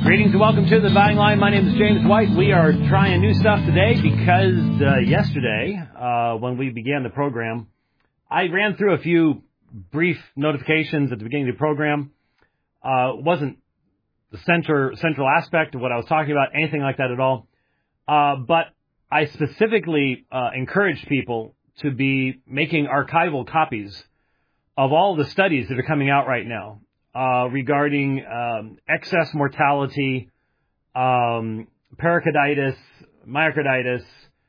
Greetings and welcome to the Dividing Line. My name is James White. We are trying new stuff today because yesterday, when we began the program, I ran through a few brief notifications at the beginning of the program. It wasn't the central aspect of what I was talking about, anything like that at all. But I specifically encouraged people to be making archival copies of all the studies that are coming out right now. Regarding excess mortality, pericarditis, myocarditis,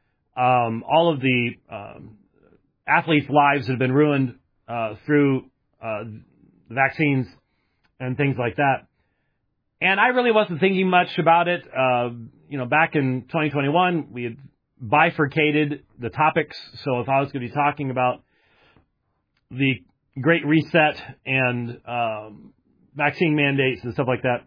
all of the athletes' lives that have been ruined through vaccines and things like that. And I really wasn't thinking much about it. Back in 2021, we had bifurcated the topics. So if I was going to be talking about the Great Reset and vaccine mandates and stuff like that,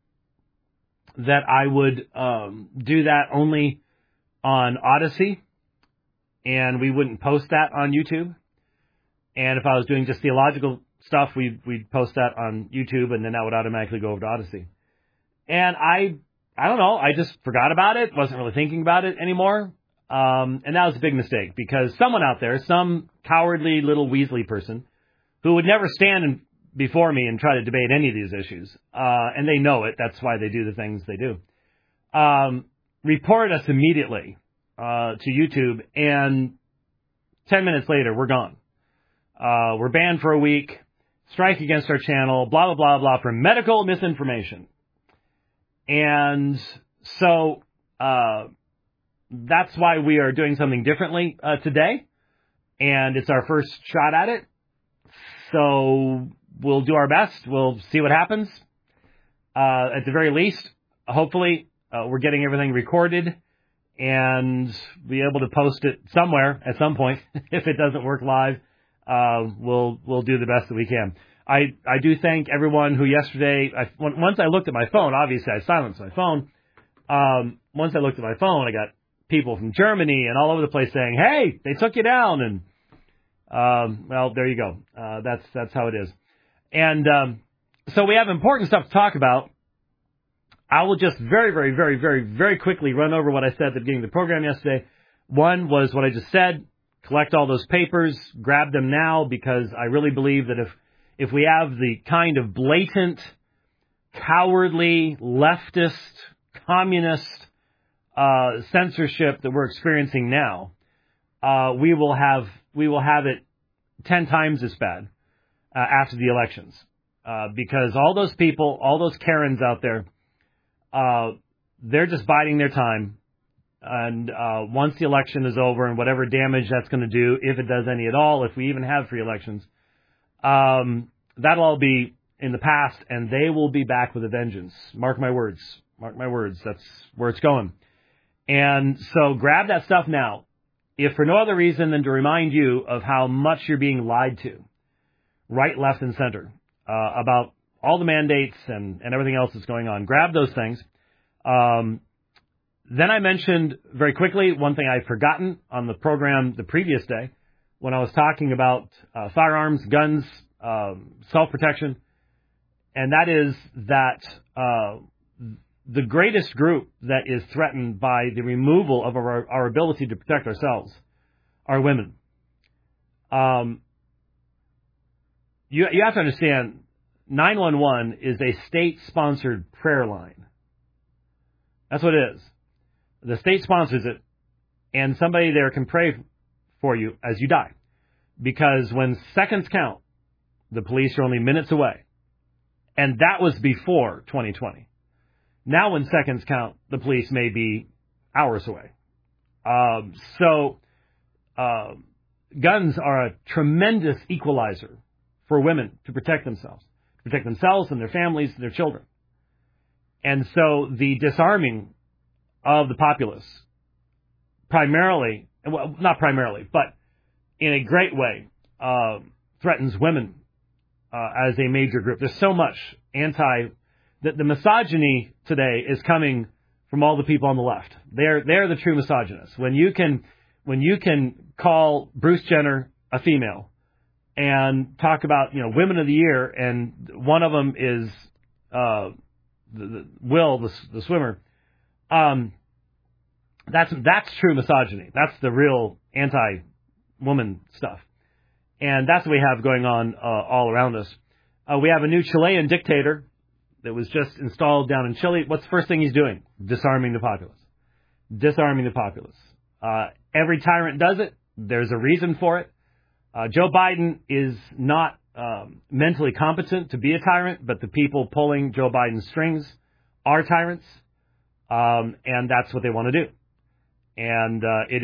that I would do that only on Odyssey, and we wouldn't post that on YouTube. And if I was doing just theological stuff, we'd post that on YouTube, and then that would automatically go over to Odyssey. And I don't know, I just forgot about it, wasn't really thinking about it anymore. And that was a big mistake, because someone out there, some cowardly little Weasley person, who would never stand before me and try to debate any of these issues. And they know it. That's why they do the things they do. Report us immediately to YouTube, and 10 minutes later, we're gone. We're banned for a week, strike against our channel, blah, blah, blah, blah, for medical misinformation. And so that's why we are doing something differently today. And it's our first shot at it. So we'll do our best. We'll see what happens. At the very least, hopefully, we're getting everything recorded and be able to post it somewhere at some point. If it doesn't work live, we'll do the best that we can. I do thank everyone who yesterday, once I looked at my phone, obviously I silenced my phone. Once I looked at my phone, I got people from Germany and all over the place saying, hey, they took you down, and well, there you go. That's how it is. And so we have important stuff to talk about. I will just very, very, very, very, very quickly run over what I said at the beginning of the program yesterday. One was what I just said. Collect all those papers. Grab them now, because I really believe that if we have the kind of blatant, cowardly, leftist, communist censorship that we're experiencing now, we will have it 10 times as bad after the elections. Because all those people, all those Karens out there, they're just biding their time. And once the election is over, and whatever damage that's going to do, if it does any at all, if we even have free elections, that'll all be in the past, and they will be back with a vengeance. Mark my words. Mark my words. That's where it's going. And so grab that stuff now, if for no other reason than to remind you of how much you're being lied to, right, left, and center, about all the mandates and everything else that's going on. Grab those things. Then I mentioned very quickly one thing I'd forgotten on the program the previous day when I was talking about firearms, guns, self-protection, and that is that the greatest group that is threatened by the removal of our ability to protect ourselves are women. You have to understand, 911 is a state-sponsored prayer line. That's what it is. The state sponsors it, and somebody there can pray for you as you die. Because when seconds count, the police are only minutes away. And that was before 2020. Now when seconds count, the police may be hours away. Guns are a tremendous equalizer for women to protect themselves and their families and their children. And so the disarming of the populace primarily, well, not primarily, but in a great way, threatens women as a major group. There's so much the misogyny today is coming from all the people on the left. They're the true misogynists. When you can call Bruce Jenner a female and talk about, women of the year, and one of them is Will, the swimmer, that's true misogyny. That's the real anti-woman stuff. And that's what we have going on all around us. We have a new Chilean dictator that was just installed down in Chile. What's the first thing he's doing? Disarming the populace. Disarming the populace. Every tyrant does it. There's a reason for it. Joe Biden is not mentally competent to be a tyrant, but the people pulling Joe Biden's strings are tyrants, and that's what they want to do. And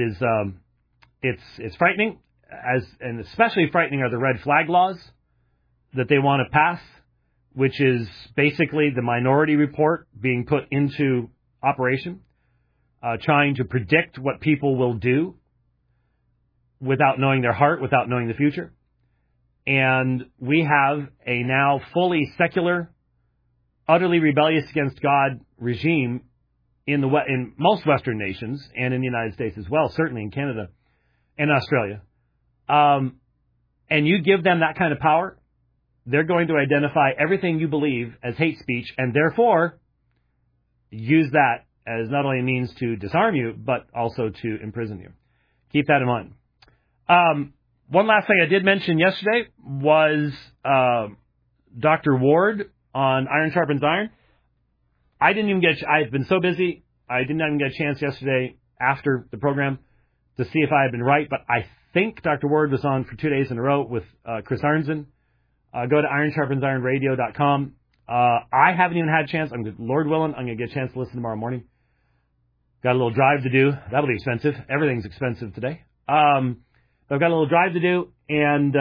it's frightening, and especially frightening are the red flag laws that they want to pass, which is basically the Minority Report being put into operation, trying to predict what people will do without knowing their heart, without knowing the future. And we have a now fully secular, utterly rebellious against God regime in most Western nations and in the United States as well, certainly in Canada and Australia. And you give them that kind of power, they're going to identify everything you believe as hate speech and therefore use that as not only a means to disarm you, but also to imprison you. Keep that in mind. One last thing I did mention yesterday was Dr. Ward on Iron Sharpens Iron. I've been so busy, I didn't even get a chance yesterday after the program to see if I had been right, but I think Dr. Ward was on for 2 days in a row with Chris Arnzen. Go to ironsharpensironradio.com. I haven't even had a chance. Lord willing, I'm going to get a chance to listen tomorrow morning. Got a little drive to do. That'll be expensive. Everything's expensive today. I've got a little drive to do, and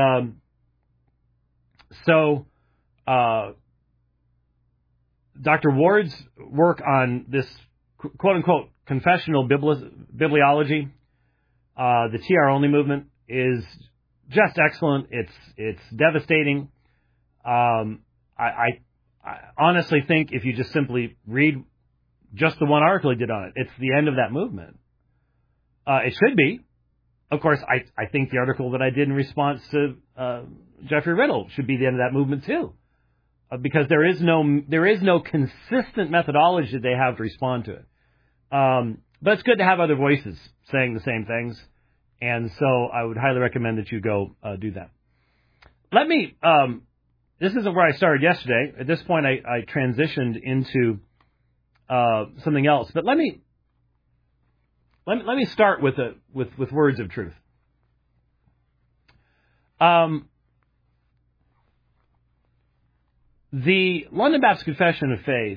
so Dr. Ward's work on this quote-unquote confessional bibliology, the TR-only movement, is just excellent. It's devastating. I honestly think if you just simply read just the one article he did on it, it's the end of that movement. It should be. Of course, I think the article that I did in response to Jeffrey Riddle should be the end of that movement too, because there is no consistent methodology that they have to respond to it. But it's good to have other voices saying the same things, and so I would highly recommend that you go do that. Let me. This isn't where I started yesterday. At this point, I transitioned into something else, but let me start with words of truth. The London Baptist Confession of Faith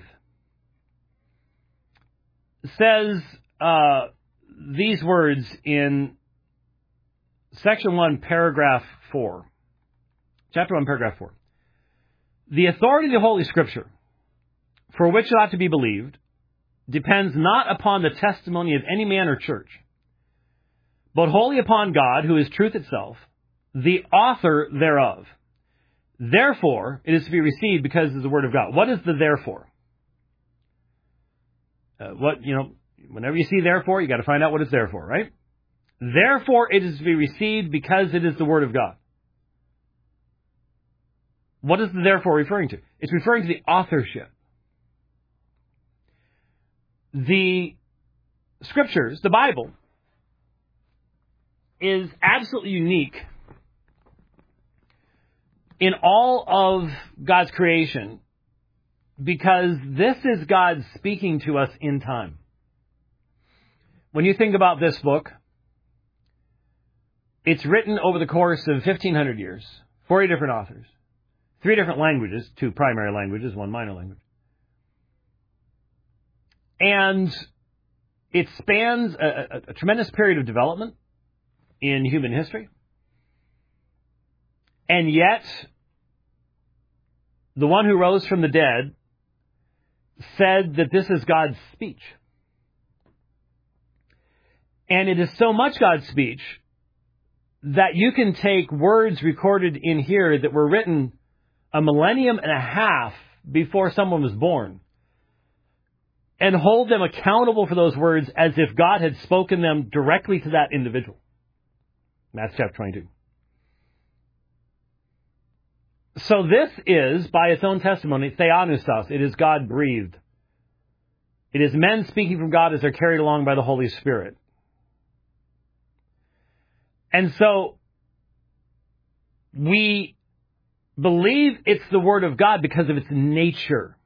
says these words in Section 1, Paragraph 4. Chapter 1, Paragraph 4. The authority of the Holy Scripture, for which it ought to be believed, depends not upon the testimony of any man or church, but wholly upon God, who is truth itself, the author thereof. Therefore, it is to be received because it is the Word of God. What is the therefore? Whenever you see therefore, you got to find out what it's there for, right? Therefore, it is to be received because it is the Word of God. What is the therefore referring to? It's referring to the authorship. The Scriptures, the Bible, is absolutely unique in all of God's creation because this is God speaking to us in time. When you think about this book, it's written over the course of 1,500 years, 40 different authors, 3 different languages, 2 primary languages, 1 minor language. And it spans a tremendous period of development in human history. And yet, the one who rose from the dead said that this is God's speech. And it is so much God's speech that you can take words recorded in here that were written 1.5 millennium before someone was born and hold them accountable for those words as if God had spoken them directly to that individual. Matthew chapter 22. So this is, by its own testimony, theopneustos. It is God-breathed It is men speaking from God as they're carried along by the Holy Spirit. And so we believe it's the Word of God because of its nature.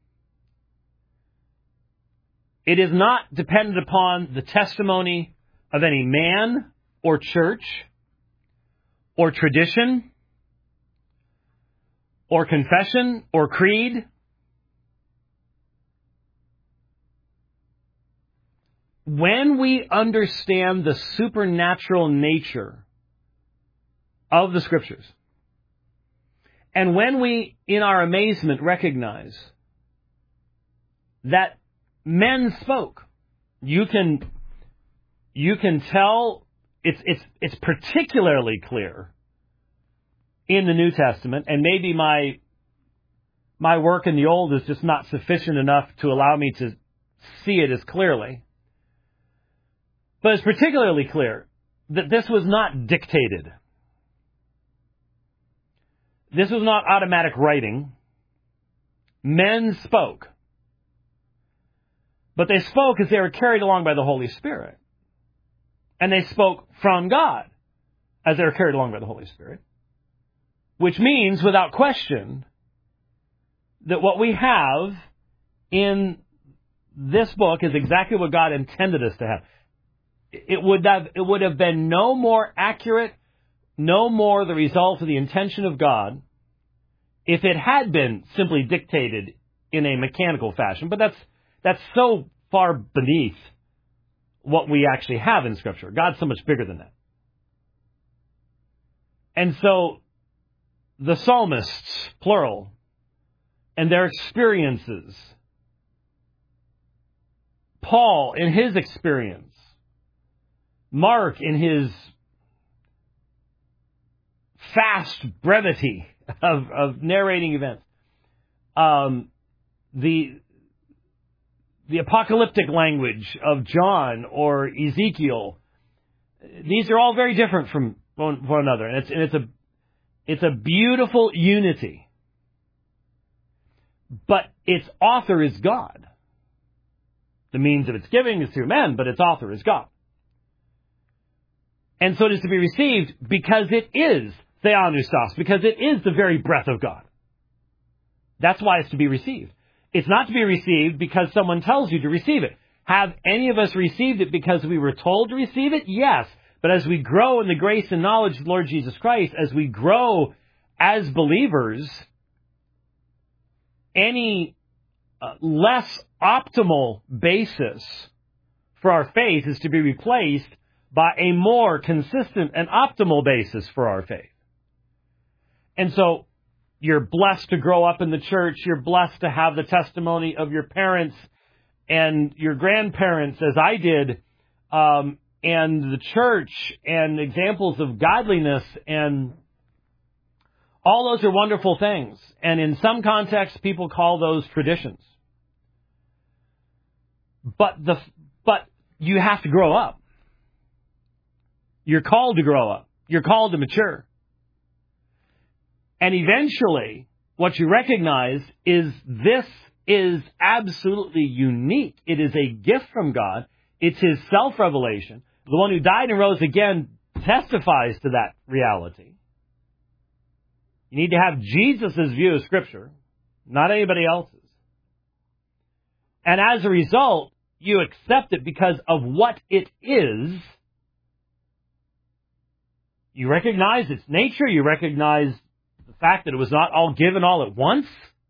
It is not dependent upon the testimony of any man or church or tradition or confession or creed. When we understand the supernatural nature of the Scriptures, and when we, in our amazement, recognize that men spoke, you can tell it's particularly clear in the New Testament, and maybe my work in the Old is just not sufficient enough to allow me to see it as clearly. But it's particularly clear that this was not dictated. This was not automatic writing. Men spoke. But they spoke as they were carried along by the Holy Spirit. And they spoke from God as they were carried along by the Holy Spirit. Which means, without question, that what we have in this book is exactly what God intended us to have. It would have been no more accurate, no more the result of the intention of God, if it had been simply dictated in a mechanical fashion. But that's so far beneath what we actually have in Scripture. God's so much bigger than that. And so the psalmists, plural, and their experiences, Paul in his experience, Mark in his fast brevity of narrating events, the apocalyptic language of John or Ezekiel, these are all very different from one another, and it's a beautiful unity. But its author is God. The means of its giving is through men, but its author is God. And so it is to be received because it is theopneustos, because it is the very breath of God. That's why it's to be received. It's not to be received because someone tells you to receive it. Have any of us received it because we were told to receive it? Yes. But as we grow in the grace and knowledge of the Lord Jesus Christ, as we grow as believers, any less optimal basis for our faith is to be replaced by a more consistent and optimal basis for our faith. And so you're blessed to grow up in the church. You're blessed to have the testimony of your parents and your grandparents, as I did, and the church, and examples of godliness, and all those are wonderful things. And in some contexts, people call those traditions. But you have to grow up. You're called to grow up. You're called to mature. And eventually, what you recognize is this is absolutely unique. It is a gift from God. It's His self-revelation. The one who died and rose again testifies to that reality. You need to have Jesus' view of Scripture, not anybody else's. And as a result, you accept it because of what it is. You recognize its nature. You recognize the fact that it was not all given all at once.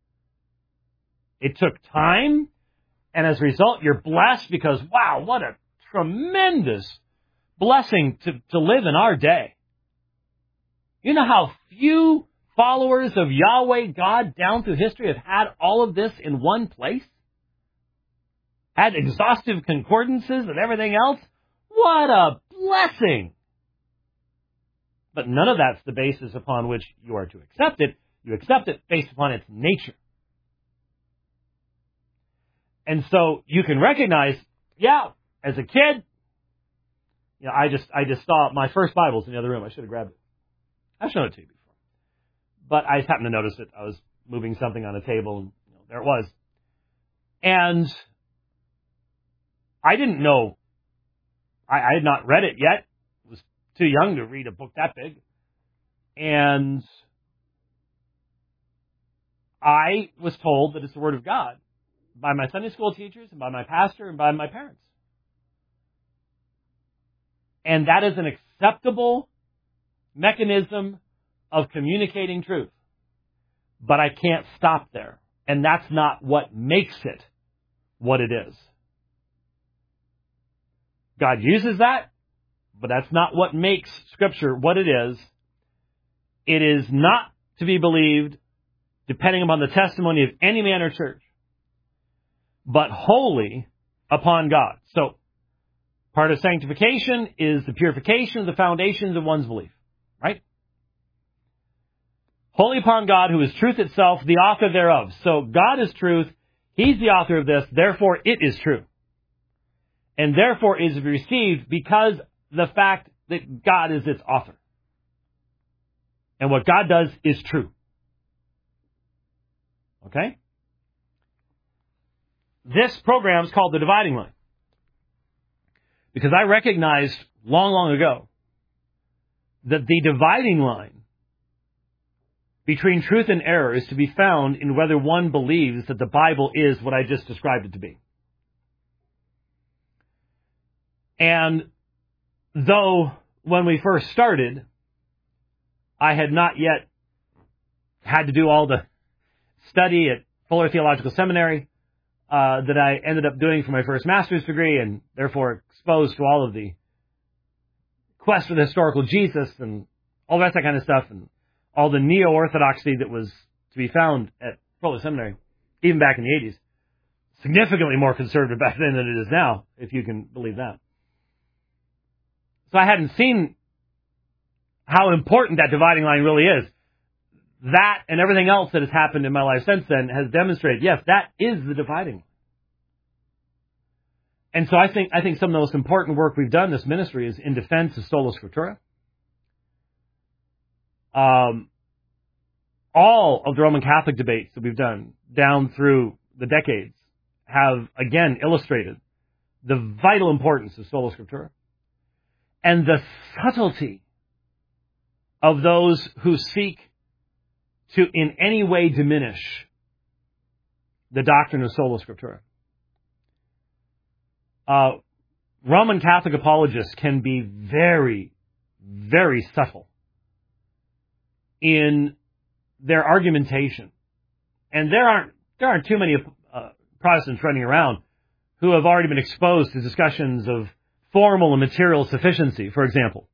It took time. And as a result, you're blessed because, wow, what a tremendous blessing to live in our day. You know how few followers of Yahweh God down through history have had all of this in one place? Had exhaustive concordances and everything else? What a blessing! But none of that's the basis upon which you are to accept it. You accept it based upon its nature. And so you can recognize, yeah, as a kid, you know, I just saw my first Bible's in the other room. I should have grabbed it. I've shown it to you before. But I just happened to notice it. I was moving something on a table, and there it was. And I didn't know. I had not read it yet. I was too young to read a book that big. And I was told that it's the Word of God by my Sunday school teachers and by my pastor and by my parents. And that is an acceptable mechanism of communicating truth. But I can't stop there. And that's not what makes it what it is. God uses that, but that's not what makes Scripture what it is. It is not to be believed depending upon the testimony of any man or church, but wholly upon God. So, part of sanctification is the purification of the foundations of one's belief, right? Wholly upon God, who is truth itself, the author thereof. So, God is truth. He's the author of this. Therefore, it is true. And therefore is received because the fact that God is its author. And what God does is true. Okay? This program is called The Dividing Line. Because I recognized long ago that the dividing line between truth and error is to be found in whether one believes that the Bible is what I just described it to be. And though when we first started, I had not yet had to do all the study at Fuller Theological Seminary that I ended up doing for my first master's degree, and therefore exposed to all of the quest for the historical Jesus and all that kind of stuff, and all the neo-orthodoxy that was to be found at Fuller Seminary, even back in the 80s. Significantly more conservative back then than it is now, if you can believe that. So I hadn't seen how important that dividing line really is. That and everything else that has happened in my life since then has demonstrated, yes, that is the dividing line. And so I think some of the most important work we've done in this ministry is in defense of Sola Scriptura. All of the Roman Catholic debates that we've done down through the decades have, again, illustrated the vital importance of Sola Scriptura and the subtlety of those who seek to in any way diminish the doctrine of Sola Scriptura. Roman Catholic apologists can be very, very subtle in their argumentation. And there aren't too many Protestants running around who have already been exposed to discussions of formal and material sufficiency, for example,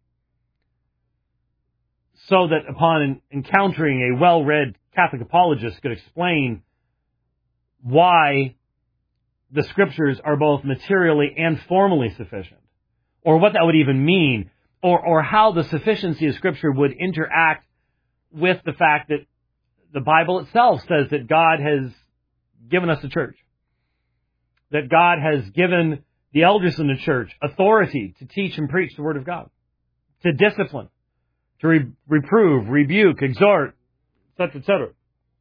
so that upon encountering a well-read Catholic apologist could explain why the Scriptures are both materially and formally sufficient, or what that would even mean, or how the sufficiency of Scripture would interact with the fact that the Bible itself says that God has given us a church, that God has given the elders in the church authority to teach and preach the Word of God, to discipline, to reprove, rebuke, exhort, etc., etc.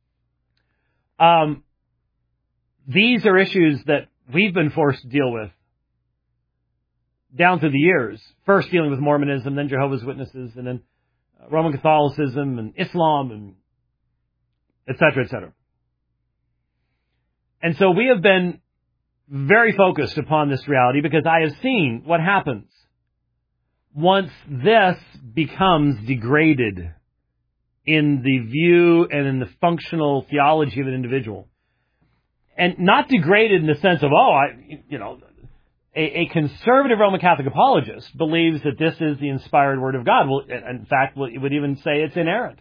These are issues that we've been forced to deal with down through the years. First dealing with Mormonism, then Jehovah's Witnesses, and then Roman Catholicism and Islam, and etc., etc. And so we have been very focused upon this reality because I have seen what happens once this becomes degraded in the view and in the functional theology of an individual. And not degraded in the sense of, a conservative Roman Catholic apologist believes that this is the inspired Word of God. Well, in fact, it would even say it's inerrant.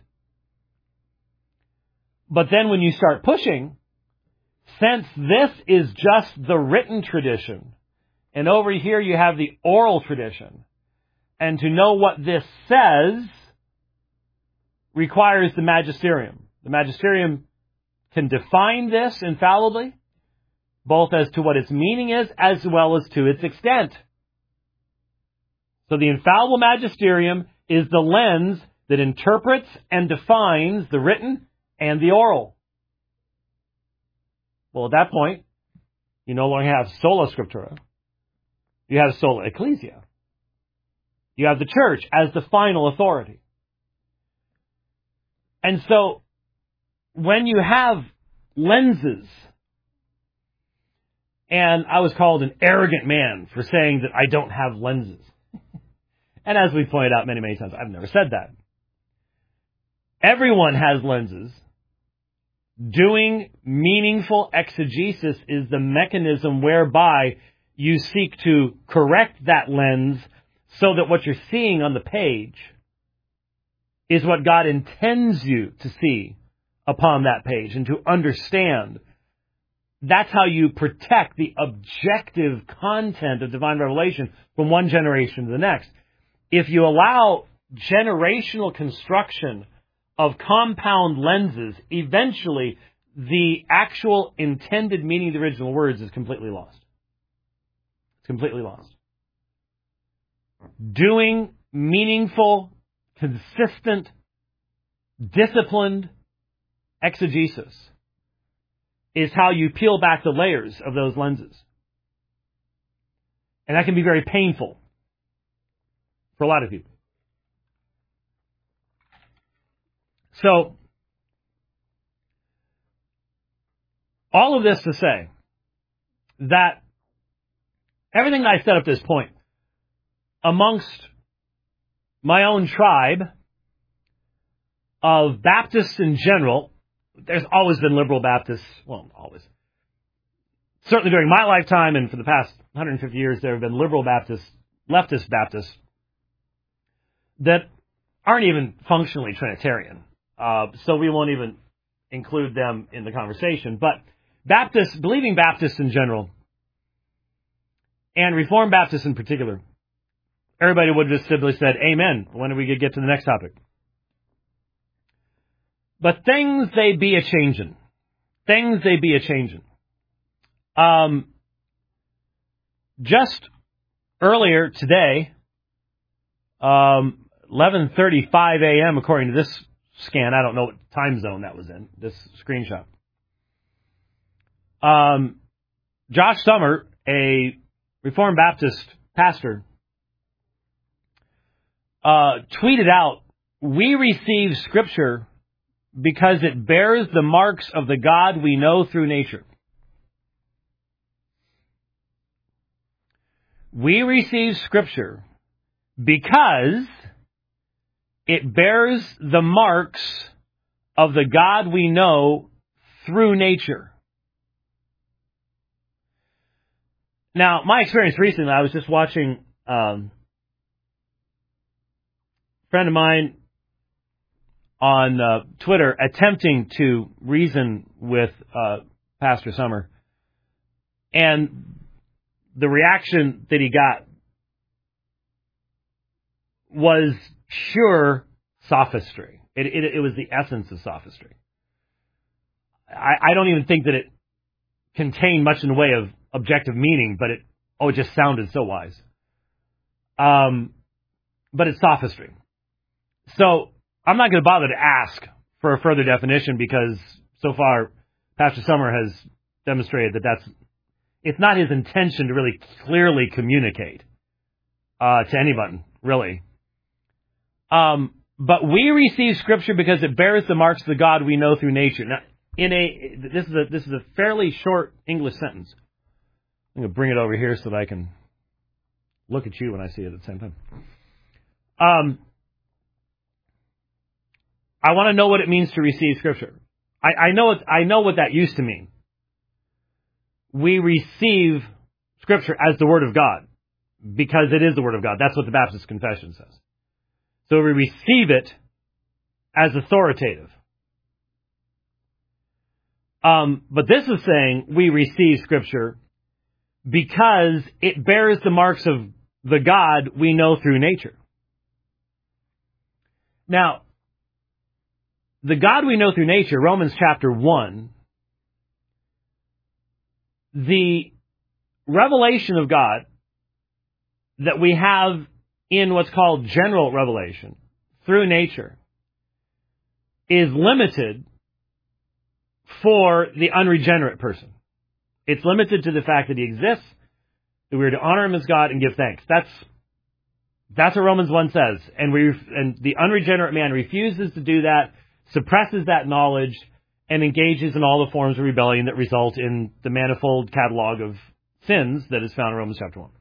But then when you start pushing, since this is just the written tradition, and over here you have the oral tradition, and to know what this says requires the magisterium. The magisterium can define this infallibly, both as to what its meaning is, as well as to its extent. So the infallible magisterium is the lens that interprets and defines the written and the oral. Well, at that point, you no longer have sola scriptura. You have sola ecclesia. You have the church as the final authority. And so, when you have lenses, and I was called an arrogant man for saying that I don't have lenses. And as we pointed out many, many times, I've never said that. Everyone has lenses. Doing meaningful exegesis is the mechanism whereby you seek to correct that lens so that what you're seeing on the page is what God intends you to see upon that page and to understand. That's how you protect the objective content of divine revelation from one generation to the next. If you allow generational construction of compound lenses, eventually the actual intended meaning of the original words is completely lost. It's completely lost. Doing meaningful, consistent, disciplined exegesis is how you peel back the layers of those lenses. And that can be very painful for a lot of people. So, all of this to say that everything I said up to this point, amongst my own tribe of Baptists in general, there's always been liberal Baptists, well, always. Certainly during my lifetime and for the past 150 years, there have been liberal Baptists, leftist Baptists, that aren't even functionally Trinitarian. So we won't even include them in the conversation. But Baptists, believing Baptists in general, and Reformed Baptists in particular, everybody would have just simply said, amen, when are we going to get to the next topic? But things they be a-changin'. Things they be a-changin'. Just earlier today, 11:35 a.m., according to this scan, I don't know what time zone that was in, this screenshot. Josh Summer, a Reformed Baptist pastor, tweeted out, "We receive Scripture because it bears the marks of the God we know through nature." We receive Scripture because it bears the marks of the God we know through nature. Now, my experience recently, I was just watching a friend of mine on Twitter attempting to reason with Pastor Summer. And the reaction that he got was pure sophistry. It was the essence of sophistry. I don't even think that it contained much in the way of objective meaning, but it just sounded so wise. But it's sophistry. So I'm not going to bother to ask for a further definition because so far Pastor Summer has demonstrated that it's not his intention to really clearly communicate to anyone, really. But we receive Scripture because it bears the marks of the God we know through nature. Now, this is a fairly short English sentence. I'm going to bring it over here so that I can look at you when I see it at the same time. I want to know what it means to receive Scripture. I know what that used to mean. We receive Scripture as the Word of God because it is the Word of God. That's what the Baptist Confession says. So we receive it as authoritative. But this is saying we receive Scripture because it bears the marks of the God we know through nature. Now, the God we know through nature, Romans chapter 1, the revelation of God that we have in what's called general revelation through nature is limited for the unregenerate person. It's limited to the fact that he exists that we are to honor him as God and give thanks. That's what Romans 1 says. And the unregenerate man refuses to do that, suppresses that knowledge, and engages in all the forms of rebellion that result in the manifold catalog of sins that is found in Romans chapter 1.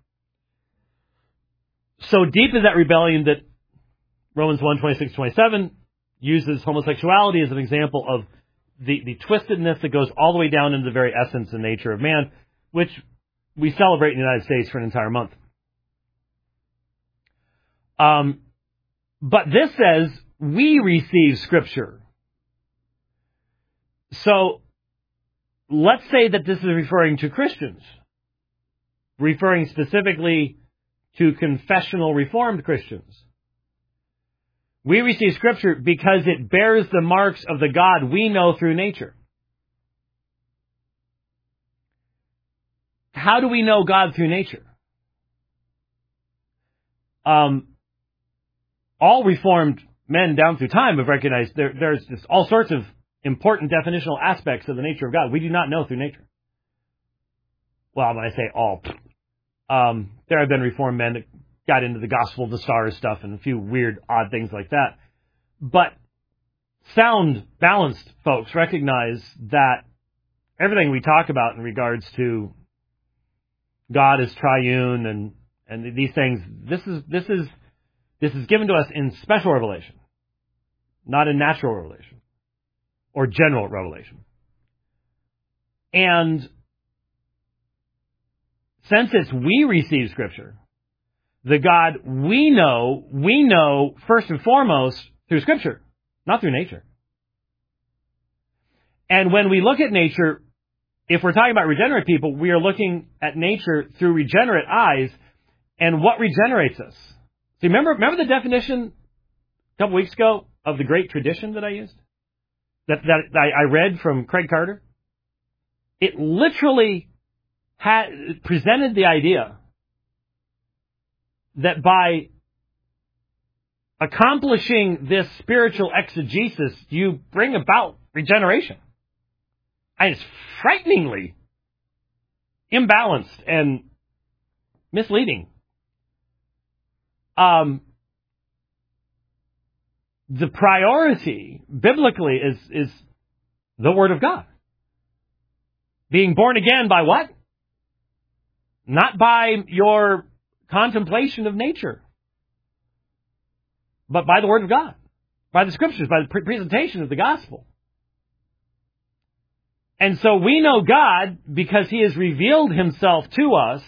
So deep is that rebellion that Romans 1:26-27 uses homosexuality as an example of the twistedness that goes all the way down into the very essence and nature of man, which we celebrate in the United States for an entire month. But this says we receive Scripture. So let's say that this is referring to Christians, referring specifically to confessional Reformed Christians. We receive Scripture because it bears the marks of the God we know through nature. How do we know God through nature? All Reformed men down through time have recognized there's just all sorts of important definitional aspects of the nature of God we do not know through nature. Well, when I say all, there have been Reformed men that got into the gospel of the stars stuff and a few weird, odd things like that. But sound, balanced folks recognize that everything we talk about in regards to God as triune and these things, this is given to us in special revelation, not in natural revelation or general revelation. And since it's we receive Scripture, the God we know first and foremost through Scripture, not through nature. And when we look at nature, if we're talking about regenerate people, we are looking at nature through regenerate eyes. And what regenerates us? See, remember the definition a couple weeks ago of the great tradition that I used? That I read from Craig Carter? It literally presented the idea that by accomplishing this spiritual exegesis, you bring about regeneration. And it's frighteningly imbalanced and misleading. The priority biblically is the Word of God. Being born again by what? Not by your contemplation of nature, but by the Word of God, by the Scriptures, by the presentation of the gospel. And so we know God because He has revealed Himself to us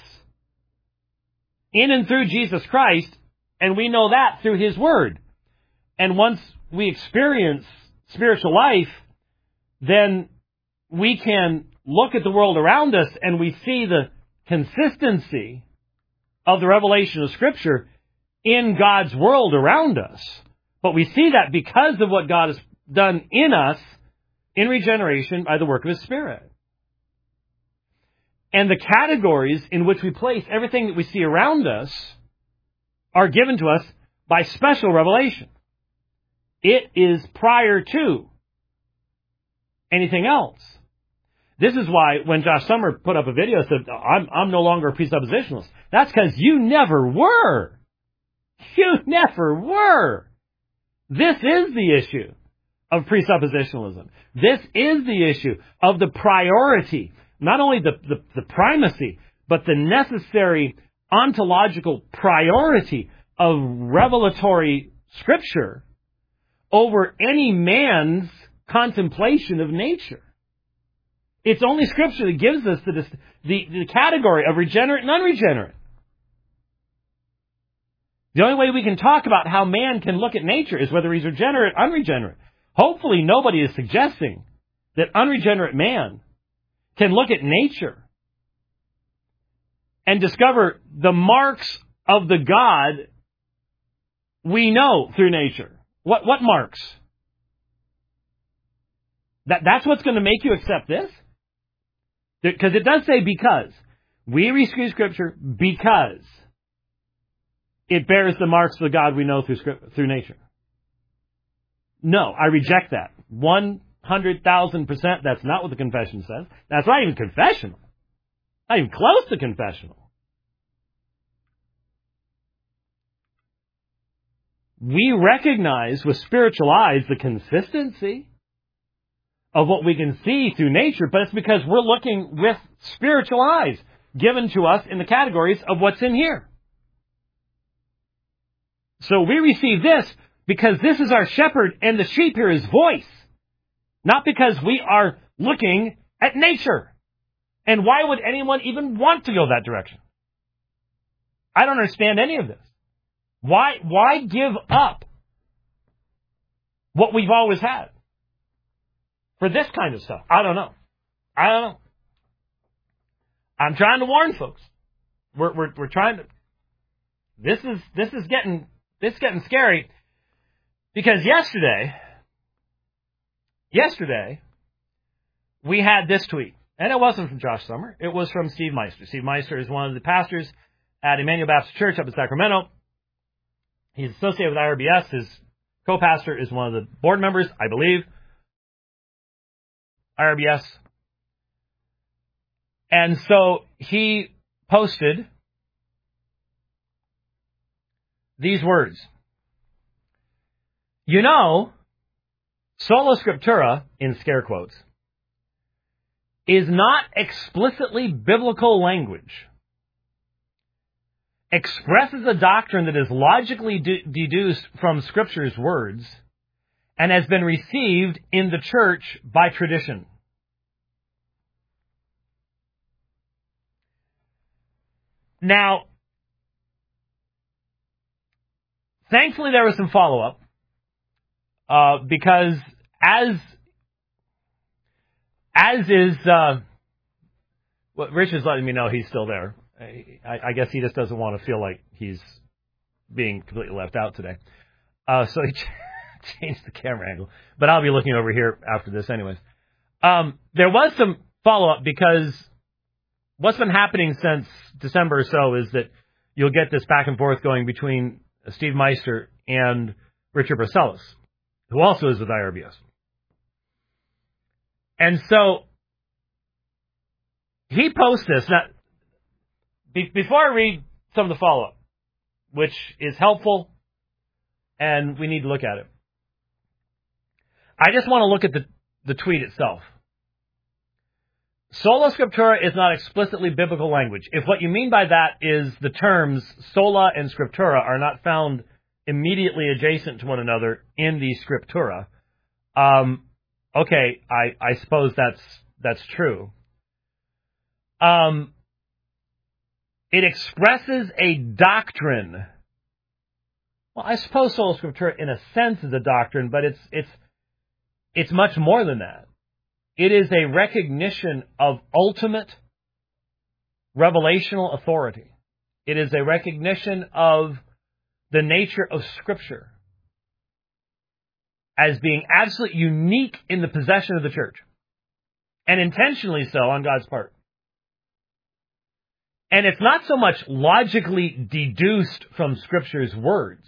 in and through Jesus Christ, and we know that through His Word. And once we experience spiritual life, then we can look at the world around us and we see the consistency of the revelation of Scripture in God's world around us. But we see that because of what God has done in us in regeneration by the work of His Spirit. And the categories in which we place everything that we see around us are given to us by special revelation. It is prior to anything else. This is why when Josh Summer put up a video and said, I'm no longer a presuppositionalist, that's because you never were. You never were. This is the issue of presuppositionalism. This is the issue of the priority, not only the primacy, but the necessary ontological priority of revelatory Scripture over any man's contemplation of nature. It's only Scripture that gives us the category of regenerate and unregenerate. The only way we can talk about how man can look at nature is whether he's regenerate or unregenerate. Hopefully nobody is suggesting that unregenerate man can look at nature and discover the marks of the God we know through nature. What marks? That's what's going to make you accept this? Because it does say because. We receive Scripture because it bears the marks of the God we know through nature. No, I reject that. 100,000%. That's not what the confession says. That's not even confessional. Not even close to confessional. we recognize with spiritual eyes the consistency of what we can see through nature, but it's because we're looking with spiritual eyes given to us in the categories of what's in here. So we receive this because this is our shepherd and the sheep hear his voice, not because we are looking at nature. And why would anyone even want to go that direction? I don't understand any of this. Why give up what we've always had for this kind of stuff? I don't know. I'm trying to warn folks. We're trying to. This is getting scary, because yesterday we had this tweet, and it wasn't from Josh Summer. It was from Steve Meister. Steve Meister is one of the pastors at Emmanuel Baptist Church up in Sacramento. He's associated with IRBS. His co-pastor is one of the board members, I believe, IRBS. And so he posted these words. You know, sola scriptura, in scare quotes, is not explicitly biblical language. Expresses a doctrine that is logically deduced from Scripture's words and has been received in the church by tradition. Now, thankfully there was some follow-up, because as is what Rich is letting me know, he's still there. I guess he just doesn't want to feel like he's being completely left out today. So he changed the camera angle. But I'll be looking over here after this anyways. There was some follow-up, because what's been happening since December or so is that you'll get this back and forth going between Steve Meister and Richard Bracellus, who also is with IRBS. And so he posts this. Now, before I read some of the follow-up, which is helpful, and we need to look at it, I just want to look at the tweet itself. Sola scriptura is not explicitly biblical language. If what you mean by that is the terms sola and scriptura are not found immediately adjacent to one another in the scriptura, okay, I suppose that's true. It expresses a doctrine. Well, I suppose sola scriptura in a sense is a doctrine, but it's much more than that. It is a recognition of ultimate revelational authority. It is a recognition of the nature of Scripture as being absolutely unique in the possession of the church, and intentionally so on God's part. And it's not so much logically deduced from Scripture's words,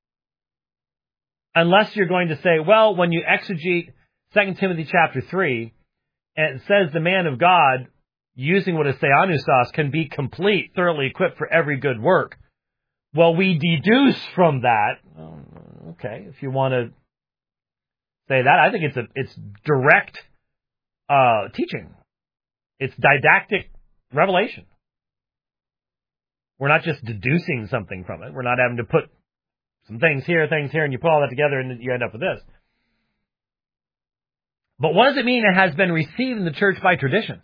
unless you're going to say, well, when you exegete 2 Timothy chapter 3, and it says the man of God, using what is theanustos, can be complete, thoroughly equipped for every good work. Well, we deduce from that, okay, if you want to say that, I think it's direct teaching. It's didactic revelation. We're not just deducing something from it. We're not having to put some things here, and you put all that together, and you end up with this. But what does it mean it has been received in the church by tradition?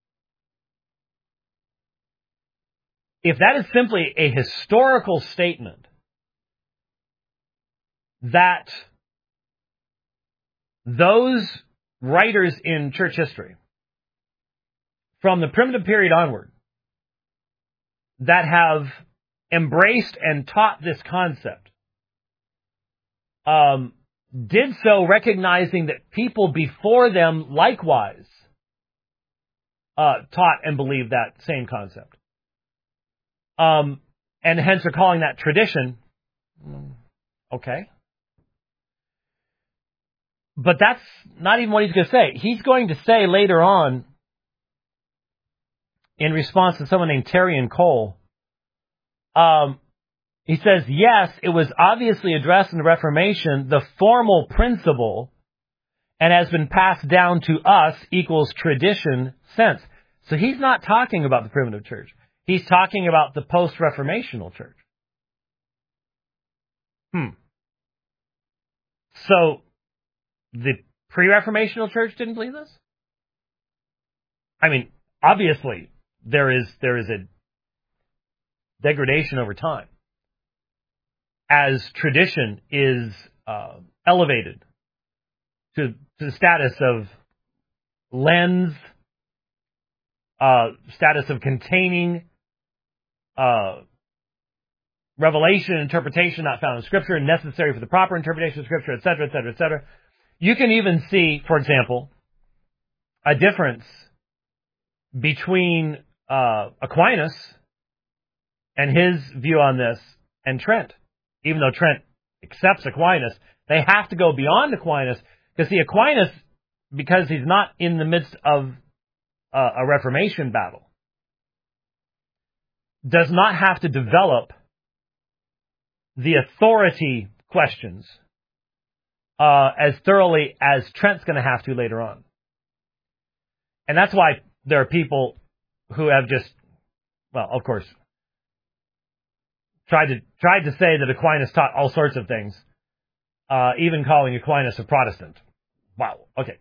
If that is simply a historical statement that those writers in church history, from the primitive period onward, that have embraced and taught this concept, did so recognizing that people before them likewise taught and believed that same concept. And hence are calling that tradition. Okay. But that's not even what he's going to say. He's going to say later on, in response to someone named Terry and Cole, He says, yes, it was obviously addressed in the Reformation, the formal principle, and has been passed down to us equals tradition since. So he's not talking about the primitive church. He's talking about the post-Reformational church. So the pre-Reformational church didn't believe this? I mean, obviously, there is a degradation over time as tradition is elevated to the status of lens, status of containing revelation and interpretation not found in Scripture, necessary for the proper interpretation of Scripture, etc., etc., etc. You can even see, for example, a difference between Aquinas and his view on this and Trent. Even though Trent accepts Aquinas, they have to go beyond Aquinas, because see, Aquinas, because he's not in the midst of a Reformation battle, does not have to develop the authority questions as thoroughly as Trent's going to have to later on. And that's why there are people who have just, well, of course, tried to say that Aquinas taught all sorts of things, even calling Aquinas a Protestant. Wow, okay.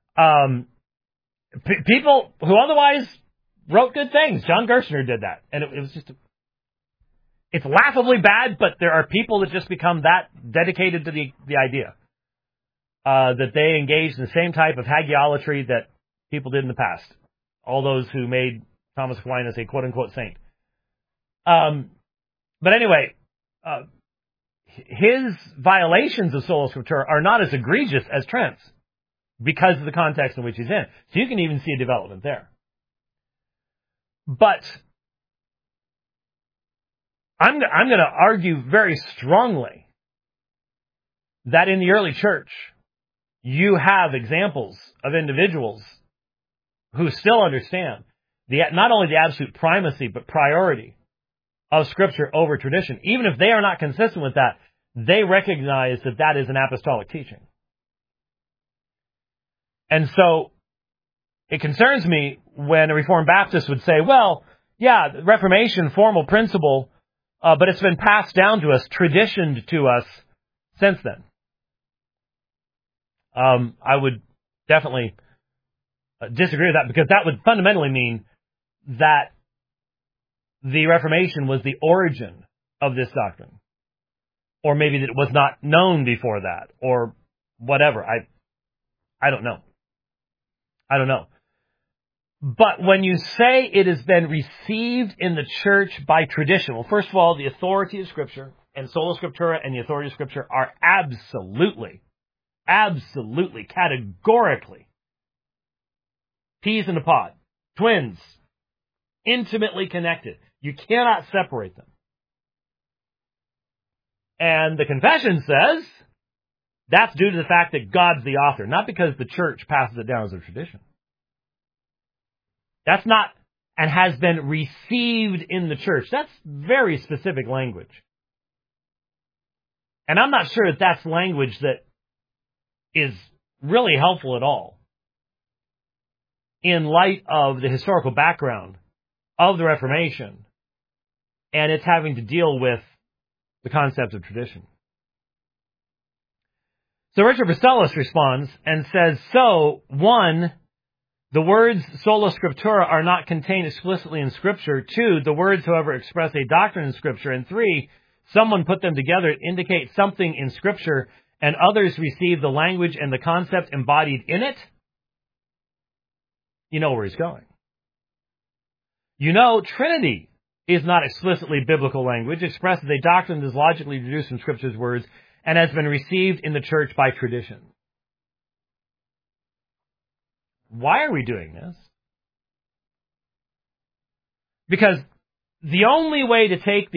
People who otherwise wrote good things. John Gerstner did that. And it was just, it's laughably bad, but there are people that just become that dedicated to the idea. That they engage in the same type of hagiolatry that people did in the past. All those who made Thomas Aquinas a quote-unquote saint. But anyway, his violations of sola scriptura are not as egregious as Trent's because of the context in which he's in. So you can even see a development there. But I'm going to argue very strongly that in the early church, you have examples of individuals who still understand not only the absolute primacy, but priority of Scripture over tradition. Even if they are not consistent with that, they recognize that that is an apostolic teaching. And so it concerns me when a Reformed Baptist would say, well, yeah, the Reformation, formal principle, but it's been passed down to us, traditioned to us since then. I would definitely disagree with that, because that would fundamentally mean that the Reformation was the origin of this doctrine. Or maybe that it was not known before that, or whatever. I don't know. I don't know. But when you say it has been received in the church by tradition, well, first of all, the authority of Scripture and sola scriptura and the authority of Scripture are absolutely, categorically peas in a pod, twins, intimately connected. You cannot separate them. And the confession says that's due to the fact that God's the author, not because the church passes it down as a tradition. That's not, and has been received in the church. That's very specific language. And I'm not sure that that's language that is really helpful at all in light of the historical background of the Reformation and it's having to deal with the concept of tradition. So Richard Bacelis responds and says, so, 1, the words sola scriptura are not contained explicitly in Scripture. 2, the words, however, express a doctrine in Scripture. And 3, someone put them together to indicate something in Scripture, and others receive the language and the concept embodied in it. You know where he's going. You know, Trinity is not explicitly biblical language, expressed as a doctrine that is logically deduced from Scripture's words and has been received in the church by tradition. Why are we doing this? Because the only way to take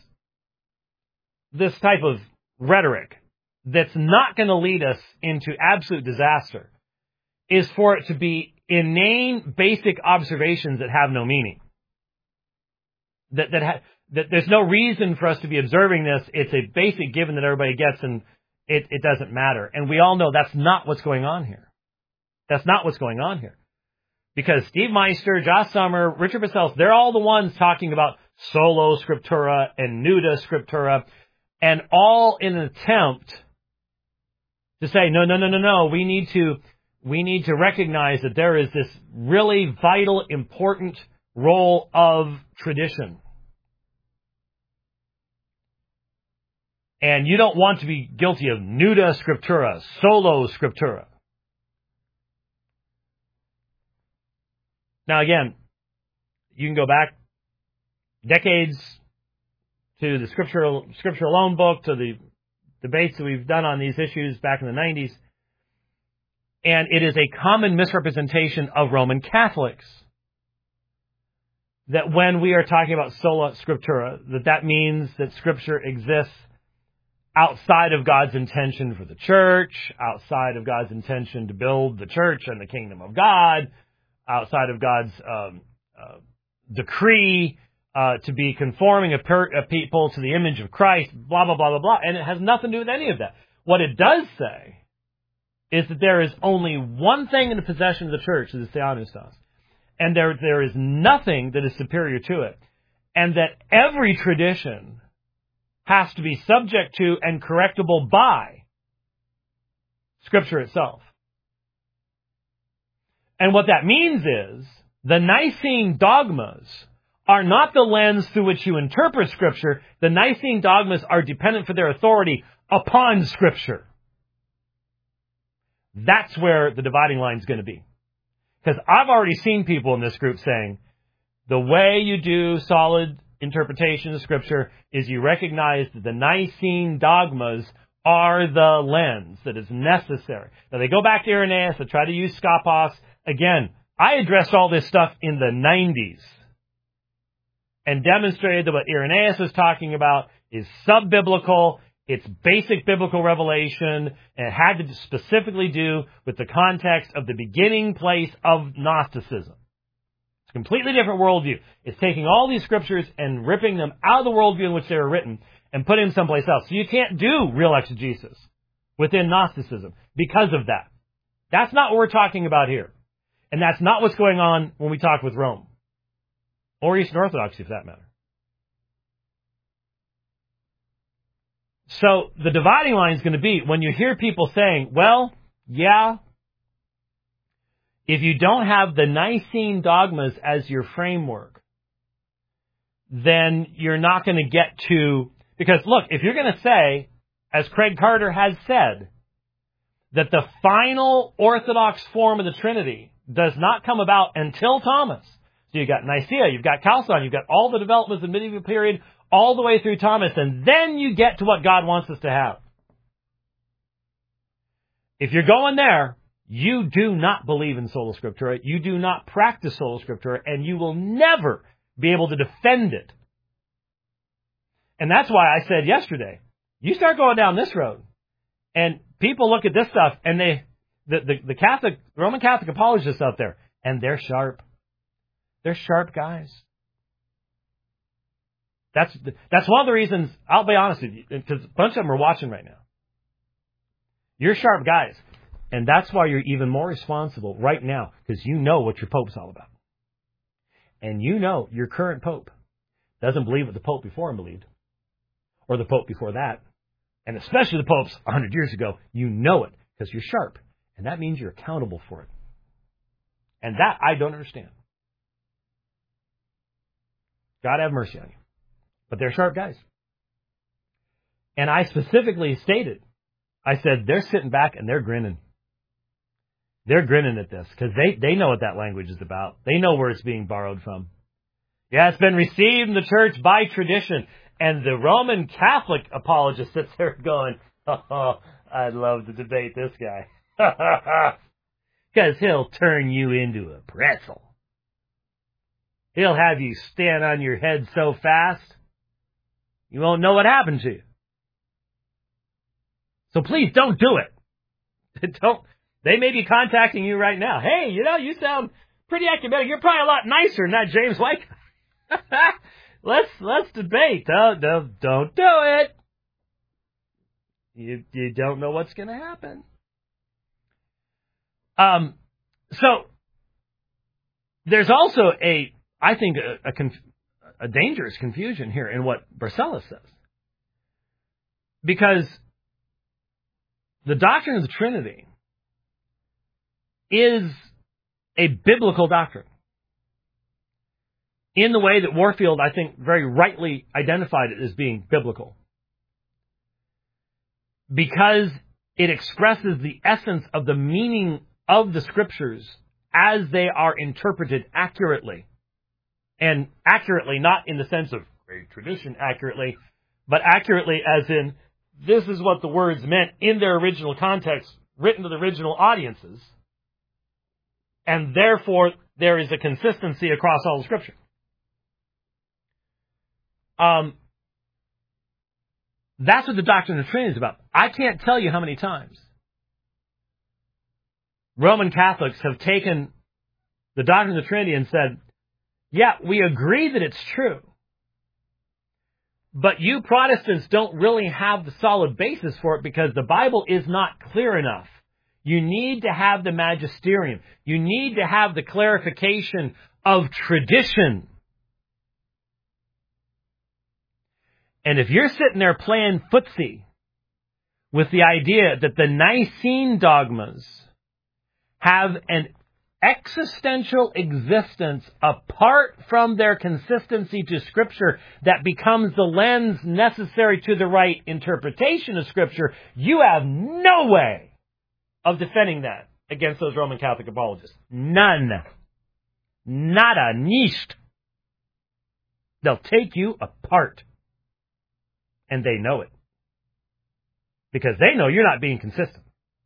this type of rhetoric that's not going to lead us into absolute disaster is for it to be inane, basic observations that have no meaning. that there's no reason for us to be observing this. It's a basic given that everybody gets, and it doesn't matter. And we all know that's not what's going on here. That's not what's going on here. Because Steve Meister, Josh Summer, Richard Bassells, they're all the ones talking about solo scriptura and nuda scriptura, and all in an attempt to say, no. We need to recognize that there is this really vital, important role of tradition. And you don't want to be guilty of nuda scriptura, solo scriptura. Now again, you can go back decades to the Scripture Alone book, to the debates that we've done on these issues back in the 90s. And it is a common misrepresentation of Roman Catholics that when we are talking about sola scriptura, that means that Scripture exists outside of God's intention for the church, outside of God's intention to build the church and the kingdom of God, outside of God's decree to be conforming a people to the image of Christ, blah, blah, blah, blah, blah. And it has nothing to do with any of that. What it does say is that there is only one thing in the possession of the church, that is theopneustos. And there is nothing that is superior to it. And that every tradition has to be subject to and correctable by Scripture itself. And what that means is the Nicene dogmas are not the lens through which you interpret Scripture. The Nicene dogmas are dependent for their authority upon Scripture. That's where the dividing line is going to be. Because I've already seen people in this group saying, the way you do solid interpretation of Scripture is you recognize that the Nicene dogmas are the lens that is necessary. Now, they go back to Irenaeus, they try to use Skopos. Again, I addressed all this stuff in the 90s and demonstrated that what Irenaeus was talking about is sub-biblical, it's basic biblical revelation, and it had to specifically do with the context of the beginning place of Gnosticism. It's a completely different worldview. It's taking all these scriptures and ripping them out of the worldview in which they were written and putting them someplace else. So you can't do real exegesis within Gnosticism because of that. That's not what we're talking about here. And that's not what's going on when we talk with Rome. Or Eastern Orthodoxy, for that matter. So the dividing line is going to be when you hear people saying, well, yeah, if you don't have the Nicene dogmas as your framework, then you're not going to get to... Because, look, if you're going to say, as Craig Carter has said, that the final Orthodox form of the Trinity does not come about until Thomas. So you've got Nicaea, you've got Chalcedon, you've got all the developments of the medieval period, all the way through Thomas, and then you get to what God wants us to have. If you're going there, you do not believe in sola scriptura, you do not practice sola scriptura, and you will never be able to defend it. And that's why I said yesterday, you start going down this road, and people look at this stuff, and the Roman Catholic apologists out there, and they're sharp. They're sharp guys. That's one of the reasons, I'll be honest with you, because a bunch of them are watching right now. You're sharp guys. And that's why you're even more responsible right now, because you know what your Pope's all about. And you know your current Pope doesn't believe what the Pope before him believed, or the Pope before that, and especially the Popes 100 years ago. You know it, because you're sharp. And that means you're accountable for it. And that I don't understand. God have mercy on you. But they're sharp guys. And I specifically stated, I said, they're sitting back and they're grinning. They're grinning at this because they know what that language is about. They know where it's being borrowed from. Yeah, it's been received in the church by tradition. And the Roman Catholic apologist sits there going, oh, I'd love to debate this guy. Because he'll turn you into a pretzel. He'll have you stand on your head so fast, you won't know what happened to you. So please don't do it. They may be contacting you right now. Hey, you sound pretty ecumenical. You're probably a lot nicer than that James White. let's debate. Don't do it. You don't know what's going to happen. So there's also I think a dangerous confusion here in what Bersella says, because the doctrine of the Trinity is a biblical doctrine in the way that Warfield, I think, very rightly identified it as being biblical, because it expresses the essence of the meaning of the Scriptures as they are interpreted accurately. And accurately, not in the sense of great tradition accurately, but accurately as in, this is what the words meant in their original context, written to the original audiences, and therefore there is a consistency across all the Scripture. That's what the doctrine of the Trinity is about. I can't tell you how many times Roman Catholics have taken the doctrine of the Trinity and said, yeah, we agree that it's true, but you Protestants don't really have the solid basis for it because the Bible is not clear enough. You need to have the magisterium. You need to have the clarification of tradition. And if you're sitting there playing footsie with the idea that the Nicene dogmas have an existential existence apart from their consistency to Scripture that becomes the lens necessary to the right interpretation of Scripture, you have no way of defending that against those Roman Catholic apologists. None. Nada. Nicht. They'll take you apart. And they know it. Because they know you're not being consistent.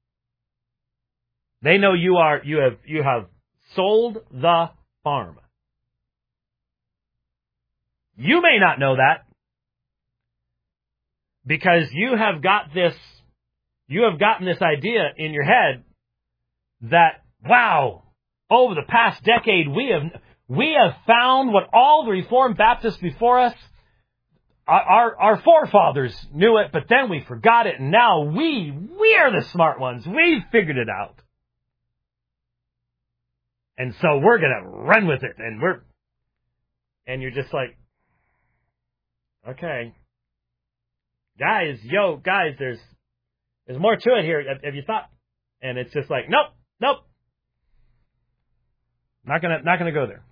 They know you have sold the farm. You may not know that because you have gotten this idea in your head that, wow, over the past decade we have found what all the Reformed Baptists before us, our forefathers knew it, but then we forgot it, and now we are the smart ones. We've figured it out. And so we're going to run with it, and you're just like, okay. Guys, there's more to it here. Have you thought? And it's just like, nope. Not gonna go there.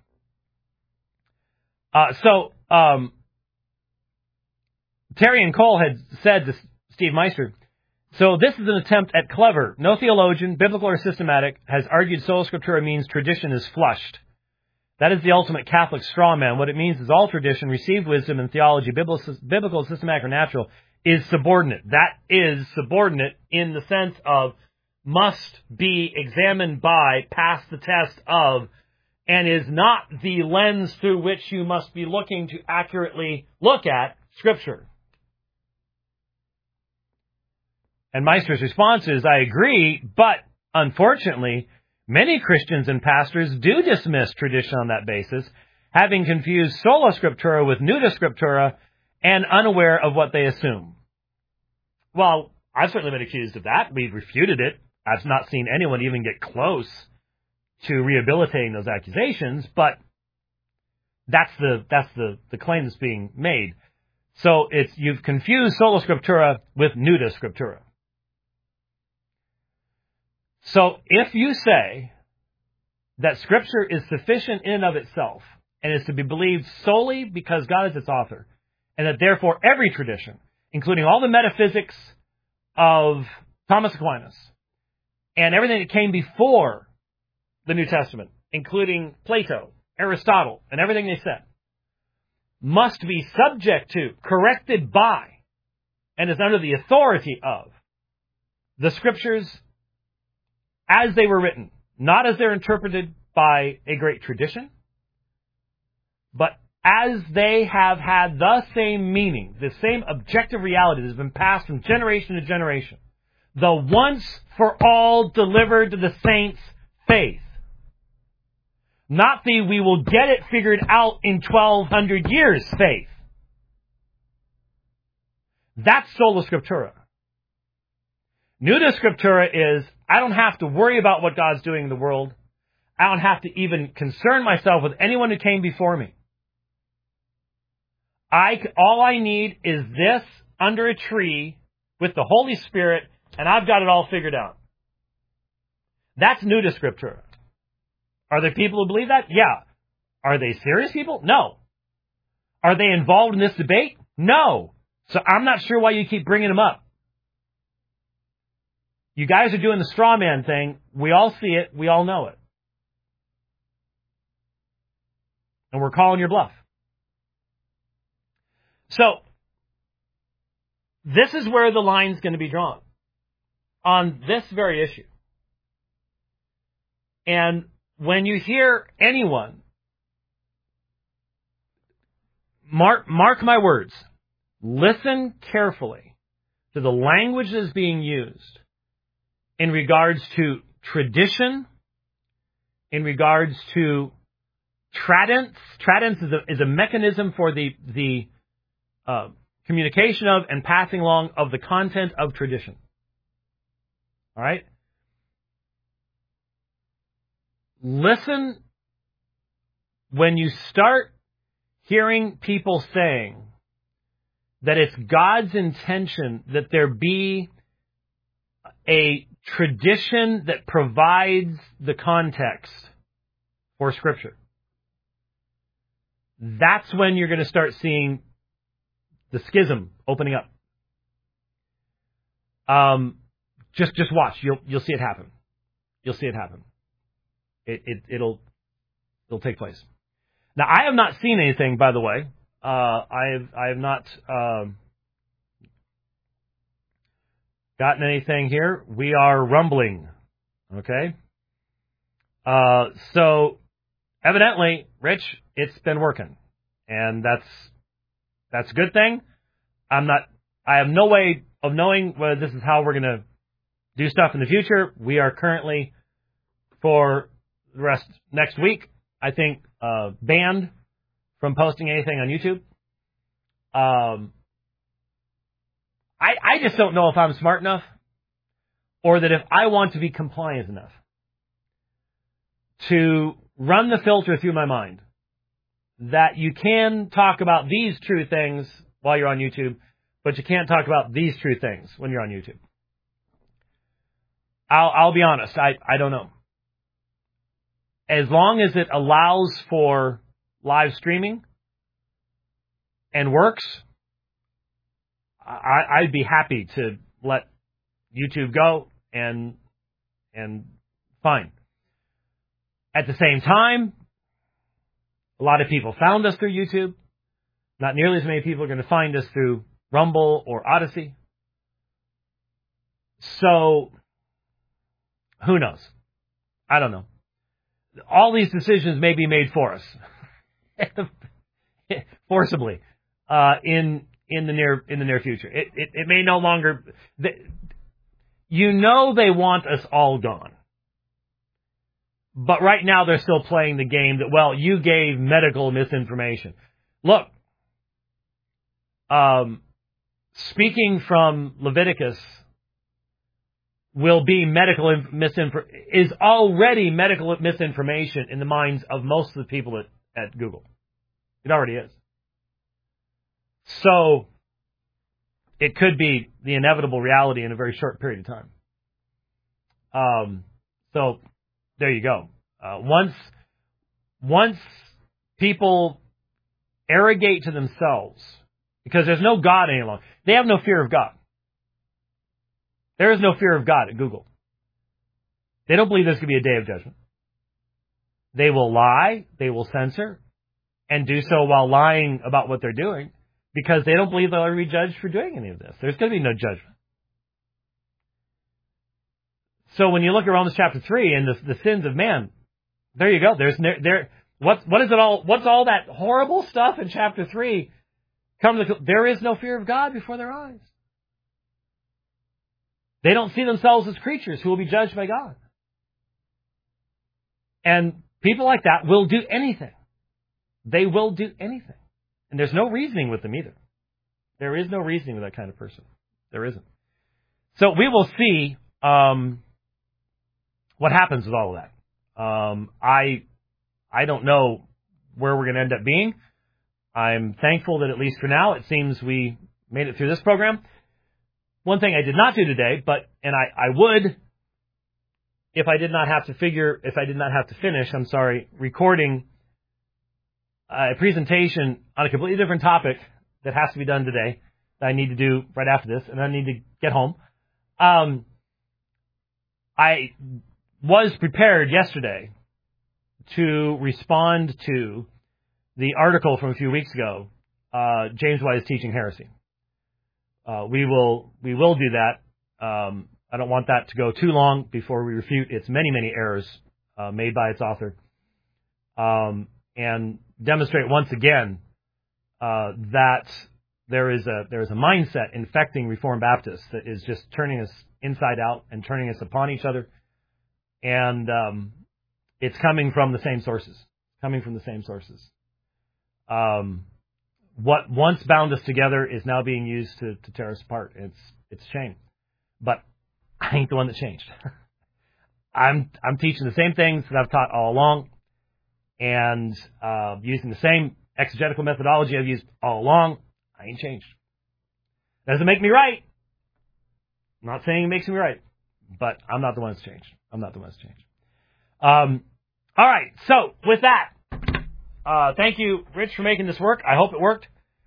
Terry and Cole had said to Steve Meister, so this is an attempt at clever. No theologian, biblical or systematic, has argued sola scriptura means tradition is flushed. That is the ultimate Catholic straw man. What it means is all tradition, received wisdom and theology, biblical, systematic, or natural, is subordinate. That is subordinate in the sense of must be examined by, pass the test of, and is not the lens through which you must be looking to accurately look at Scripture. And Meister's response is, I agree, but unfortunately, many Christians and pastors do dismiss tradition on that basis, having confused sola scriptura with nuda scriptura and unaware of what they assume. Well, I've certainly been accused of that. We've refuted it. I've not seen anyone even get close to rehabilitating those accusations, but that's the claim that's being made. So you've confused sola scriptura with nuda scriptura. So if you say that Scripture is sufficient in and of itself and is to be believed solely because God is its author, and that therefore every tradition, including all the metaphysics of Thomas Aquinas and everything that came before the New Testament, including Plato, Aristotle, and everything they said, must be subject to, corrected by, and is under the authority of the Scriptures as they were written, not as they're interpreted by a great tradition, but as they have had the same meaning, the same objective reality that has been passed from generation to generation, the once for all delivered to the saints faith. Not the we will get it figured out in 1,200 years faith. That's sola scriptura. Nuda scriptura is, I don't have to worry about what God's doing in the world. I don't have to even concern myself with anyone who came before me. All I need is this under a tree with the Holy Spirit, and I've got it all figured out. That's Nuda scriptura. Are there people who believe that? Yeah. Are they serious people? No. Are they involved in this debate? No. So I'm not sure why you keep bringing them up. You guys are doing the straw man thing. We all see it. We all know it. And we're calling your bluff. So, this is where the line's going to be drawn. On this very issue. And when you hear anyone, mark my words, listen carefully to the language that is being used in regards to tradition, in regards to tradence. Tradence is a mechanism for the communication of and passing along of the content of tradition. All right? Listen when you start hearing people saying that it's God's intention that there be a tradition that provides the context for Scripture. That's when you're going to start seeing the schism opening up. Just watch. You'll see it happen. You'll see it happen. It'll take place. Now, I have not seen anything, by the way. I have not gotten anything here. We are rumbling. Okay? So, evidently, Rich, it's been working. And that's a good thing. I have no way of knowing whether this is how we're going to do stuff in the future. We are currently, for the rest next week, I think, banned from posting anything on YouTube. I just don't know if I'm smart enough, or that if I want to be compliant enough to run the filter through my mind that you can talk about these true things while you're on YouTube, but you can't talk about these true things when you're on YouTube. I'll be honest, I don't know. As long as it allows for live streaming and works, I'd be happy to let YouTube go and fine. At the same time, a lot of people found us through YouTube. Not nearly as many people are going to find us through Rumble or Odyssey. So, who knows? I don't know. All these decisions may be made for us, forcibly, in the near future. It may no longer. They want us all gone, but right now they're still playing the game that, well, you gave medical misinformation. Look, speaking from Leviticus will be is already medical misinformation in the minds of most of the people at Google. It already is. So, it could be the inevitable reality in a very short period of time. So, there you go. Once people arrogate to themselves, because there's no God any longer, they have no fear of God. There is no fear of God at Google. They don't believe there's going to be a day of judgment. They will lie, they will censor, and do so while lying about what they're doing, because they don't believe they'll ever be judged for doing any of this. There's going to be no judgment. So when you look at Romans chapter 3 and the sins of man, there you go. What is it all? What's all that horrible stuff in chapter 3? There is no fear of God before their eyes. They don't see themselves as creatures who will be judged by God. And People like that will do anything. They will do anything. And there's no reasoning with them either. There is no reasoning with that kind of person. There isn't. So we will see what happens with all of that. I don't know where we're going to end up being. I'm thankful that at least for now, it seems we made it through this program. One thing I did not do today, and I would, if I did not have to finish, recording a presentation on a completely different topic that has to be done today that I need to do right after this, and I need to get home. I was prepared yesterday to respond to the article from a few weeks ago, James White is teaching heresy. We will do that. I don't want that to go too long before we refute its many, many errors made by its author, and demonstrate once again that there is a mindset infecting Reformed Baptists that is just turning us inside out and turning us upon each other, and it's coming from the same sources. What once bound us together is now being used to tear us apart. It's a shame. But I ain't the one that changed. I'm teaching the same things that I've taught all along, and using the same exegetical methodology I've used all along. I ain't changed. Doesn't make me right. I'm not saying it makes me right, but I'm not the one that's changed. All right. So with that, thank you, Rich, for making this work. I hope it worked.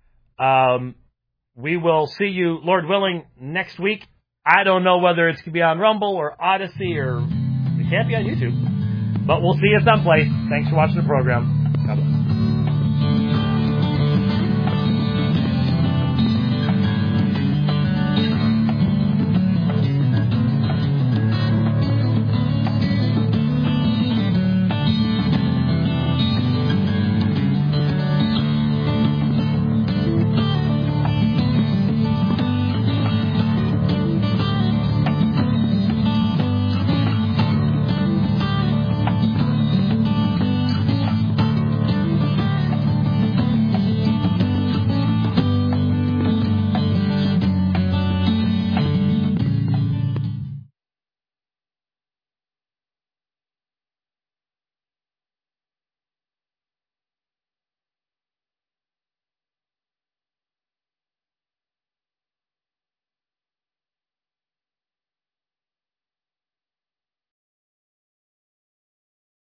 We will see you, Lord willing, next week. I don't know whether it's going to be on Rumble or Odyssey, or it can't be on YouTube, but we'll see you someplace. Thanks for watching the program. God bless.